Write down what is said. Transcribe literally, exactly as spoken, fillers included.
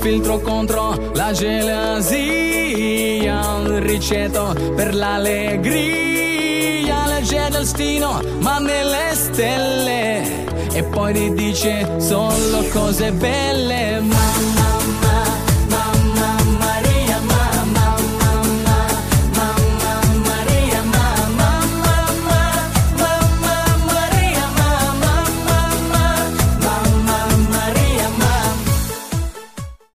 filtro contro la gelosia, un riceto per l'allegria, legge del destino ma nelle stelle, e poi ti dice solo cose belle, mamma.